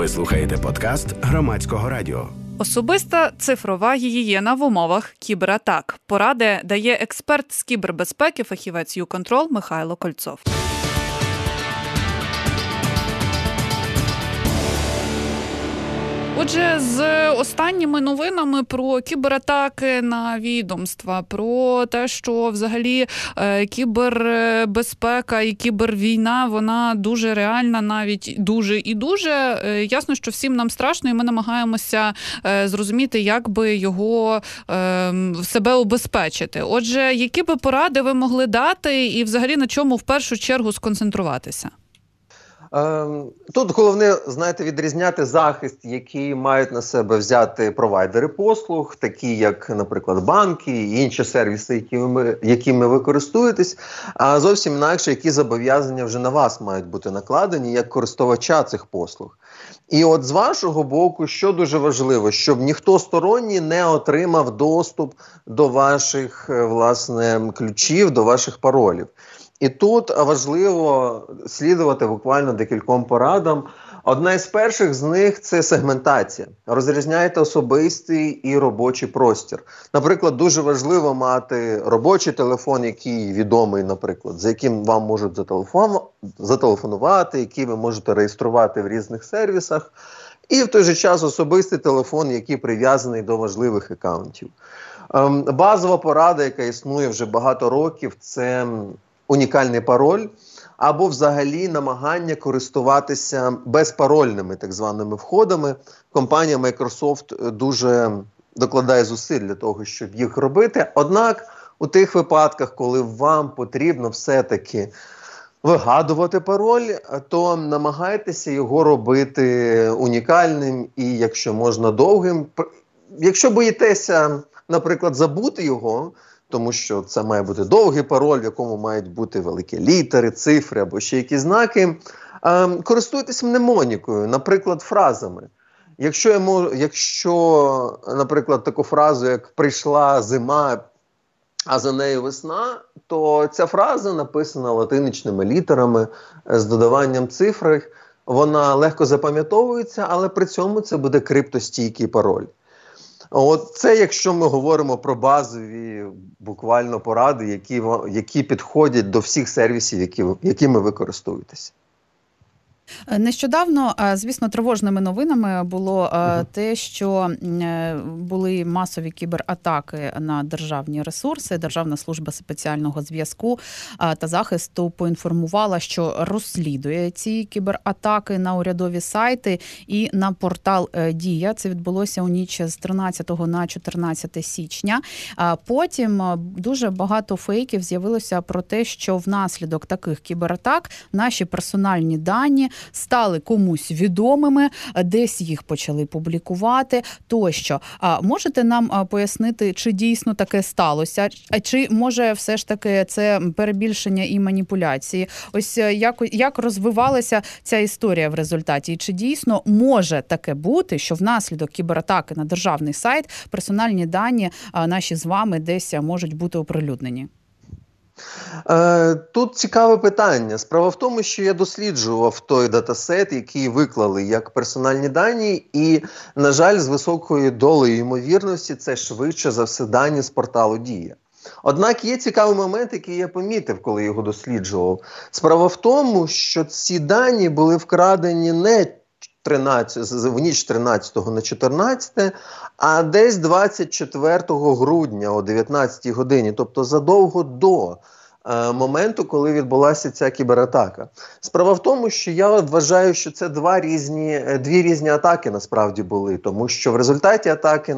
Ви слухаєте подкаст Громадського радіо. Особиста цифрова гігієна в умовах кібератак. Поради дає експерт з кібербезпеки, фахівець YouControl Михайло Кольцов. Отже, з останніми новинами про кібератаки на відомства, про те, що взагалі кібербезпека і кібервійна, вона дуже реальна, навіть дуже і дуже. Ясно, що всім нам страшно, і ми намагаємося зрозуміти, як би його себе убезпечити. Отже, які би поради ви могли дати і взагалі на чому в першу чергу сконцентруватися? Тут головне, знаєте, відрізняти захист, який мають на себе взяти провайдери послуг, такі як, наприклад, банки і інші сервіси, якими ви користуєтесь, а зовсім інакше, які зобов'язання вже на вас мають бути накладені як користувача цих послуг. І от з вашого боку, що дуже важливо, щоб ніхто сторонній не отримав доступ до ваших, власне, ключів, до ваших паролів. І тут важливо слідувати буквально декільком порадам. Одна із перших з них – це сегментація. Розрізняйте особистий і робочий простір. Наприклад, дуже важливо мати робочий телефон, який відомий, наприклад, за яким вам можуть зателефонувати, який ви можете реєструвати в різних сервісах. І в той же час особистий телефон, який прив'язаний до важливих акаунтів. Базова порада, яка існує вже багато років – це унікальний пароль, або взагалі намагання користуватися безпарольними так званими входами. Компанія Microsoft дуже докладає зусиль для того, щоб їх робити. Однак у тих випадках, коли вам потрібно все-таки вигадувати пароль, то намагайтеся його робити унікальним і, якщо можна, довгим. Якщо боїтеся, наприклад, забути його, тому що це має бути довгий пароль, в якому мають бути великі літери, цифри або ще якісь знаки. Користуйтесь мнемонікою, наприклад, фразами. Якщо, наприклад, таку фразу, як «прийшла зима, а за нею весна», то ця фраза написана латиничними літерами з додаванням цифр. Вона легко запам'ятовується, але при цьому це буде криптостійкий пароль. От це, якщо ми говоримо про базові буквально поради, які підходять до всіх сервісів, якими ви користуєтесь. Нещодавно, звісно, тривожними новинами було те, що були масові кібератаки на державні ресурси. Державна служба спеціального зв'язку та захисту поінформувала, що розслідує ці кібератаки на урядові сайти і на портал «Дія». Це відбулося у ніч з 13 на 14 січня. Потім дуже багато фейків з'явилося про те, що внаслідок таких кібератак наші персональні дані стали комусь відомими, десь їх почали публікувати тощо. Можете нам пояснити, чи дійсно таке сталося? Чи може все ж таки це перебільшення і маніпуляції? Ось як розвивалася ця історія в результаті? І чи дійсно може таке бути, що внаслідок кібератаки на державний сайт персональні дані наші з вами десь можуть бути оприлюднені? Тут цікаве питання. Справа в тому, що я досліджував той датасет, який виклали як персональні дані, і, на жаль, з високою долею ймовірності це швидше за все дані з порталу «Дія». Однак є цікавий момент, який я помітив, коли його досліджував. Справа в тому, що ці дані були вкрадені не в ніч 13 на 14, а десь 24 грудня о 19 годині, тобто задовго до моменту, коли відбулася ця кібератака. Справа в тому, що я вважаю, що це дві різні атаки насправді були, тому що в результаті атаки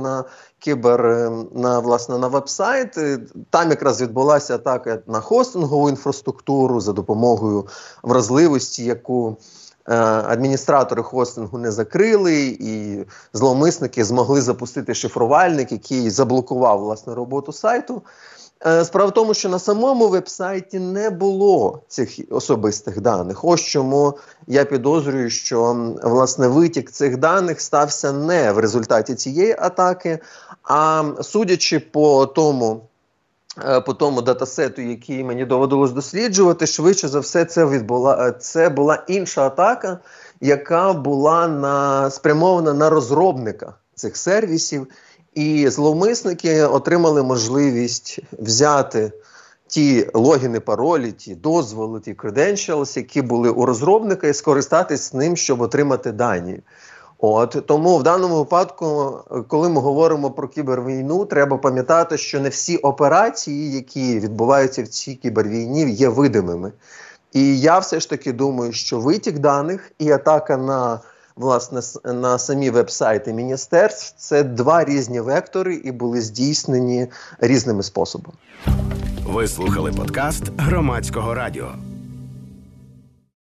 на веб-сайт, там якраз відбулася атака на хостингову інфраструктуру за допомогою вразливості, яку адміністратори хостингу не закрили, і зловмисники змогли запустити шифрувальник, який заблокував, власне, роботу сайту. Справа в тому, що на самому веб-сайті не було цих особистих даних. Ось чому я підозрюю, що, власне, витік цих даних стався не в результаті цієї атаки, а судячи по тому, по тому датасету, який мені доводилось досліджувати, швидше за все це була інша атака, яка була спрямована на розробника цих сервісів. І зловмисники отримали можливість взяти ті логіни, паролі, ті дозволи, ті credentials, які були у розробника, і скористатись ним, щоб отримати дані. Тому в даному випадку, коли ми говоримо про кібервійну, треба пам'ятати, що не всі операції, які відбуваються в цій кібервійні, є видимими. І я все ж таки думаю, що витік даних і атака на самі веб-сайти міністерств – це два різні вектори і були здійснені різними способами. Ви слухали подкаст Громадського радіо.